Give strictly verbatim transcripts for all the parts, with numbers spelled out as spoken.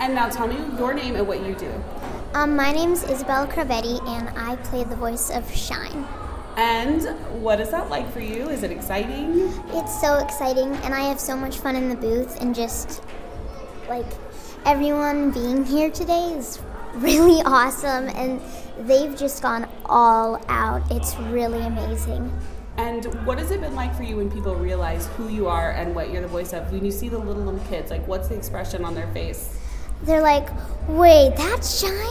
And now tell me your name and what you do. Um, my name's Isabella Cravetti, and I play the voice of Shine. And what is that like for you? Is it exciting? It's so exciting, and I have so much fun in the booth, and just, like, everyone being here today is really awesome, and they've just gone all out. It's really amazing. And what has it been like for you when people realize who you are and what you're the voice of? When you see the little, little kids, like, what's the expression on their face? They're like, wait, that's Shine?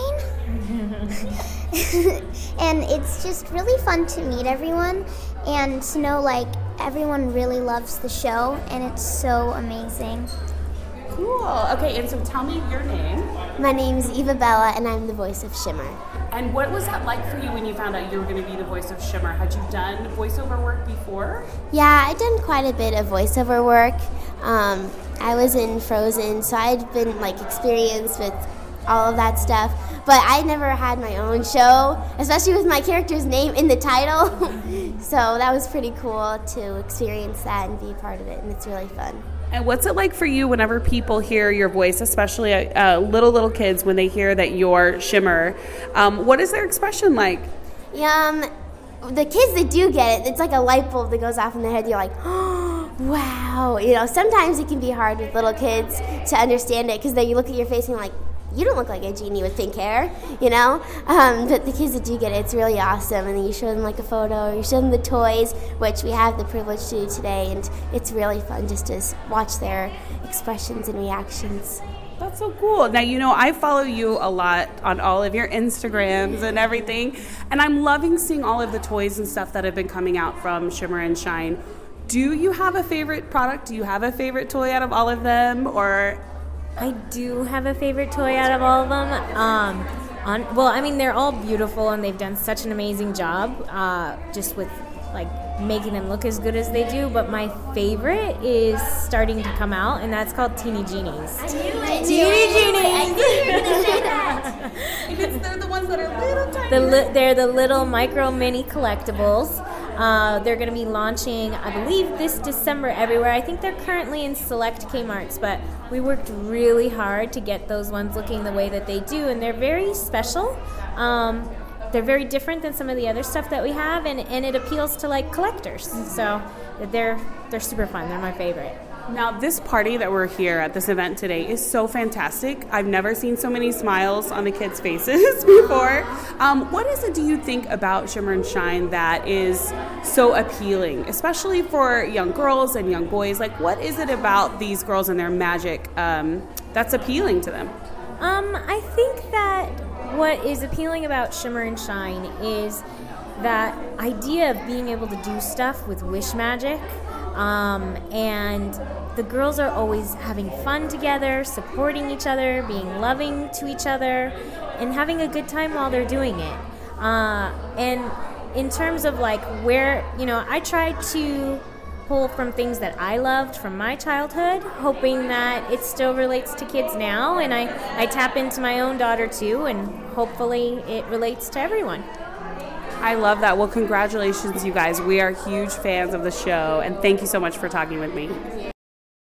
And it's just really fun to meet everyone and to know, like, everyone really loves the show, and it's so amazing. Cool. Okay, and so tell me your name. My name's Eva Bella, and I'm the voice of Shimmer. And what was that like for you when you found out you were going to be the voice of Shimmer? Had you done voiceover work before? Yeah, I'd done quite a bit of voiceover work. Um, I was in Frozen, so I'd been, like, experienced with all of that stuff. But I never had my own show, especially with my character's name in the title. So that was pretty cool to experience that and be a part of it, and it's really fun. And what's it like for you whenever people hear your voice, especially uh, little, little kids, when they hear that you're Shimmer? Um, what is their expression like? Um, the kids that do get it, it's like a light bulb that goes off in their head. You're like, oh, wow. You know, sometimes it can be hard with little kids to understand it because then you look at your face and you're like, you don't look like a genie with pink hair, you know? Um, but the kids that do get it, it's really awesome. And then you show them like a photo, or you show them the toys, which we have the privilege to do today. And it's really fun just to watch their expressions and reactions. That's so cool. Now, you know, I follow you a lot on all of your Instagrams and everything. And I'm loving seeing all of the toys and stuff that have been coming out from Shimmer and Shine. Do you have a favorite product? Do you have a favorite toy out of all of them? Or... I do have a favorite toy out of all of them. Um, on, well, I mean, they're all beautiful, and they've done such an amazing job uh, just with, like, making them look as good as they do. But my favorite is starting to come out, and that's called Teeny Genies. I knew it. Teeny Genies. I knew you were going to say that. Because they're the ones that are little tiny. The li- they're the little micro mini collectibles. Uh, they're going to be launching, I believe, this December everywhere. I think they're currently in select Kmart's, but we worked really hard to get those ones looking the way that they do, and they're very special. Um, they're very different than some of the other stuff that we have, and, and it appeals to, like, collectors. So they're they're super fun. They're my favorite. Now, this party that we're here at this event today is so fantastic. I've never seen so many smiles on the kids' faces before. Um, what is it, do you think, about Shimmer and Shine that is so appealing, especially for young girls and young boys? Like, what is it about these girls and their magic um, that's appealing to them? Um, I think that what is appealing about Shimmer and Shine is that idea of being able to do stuff with wish magic. Um, and the girls are always having fun together, supporting each other, being loving to each other, and having a good time while they're doing it. Uh, and in terms of, like, where, you know, I try to pull from things that I loved from my childhood, hoping that it still relates to kids now, and I, I tap into my own daughter too, and hopefully it relates to everyone. I love that. Well, congratulations, you guys. We are huge fans of the show, and thank you so much for talking with me.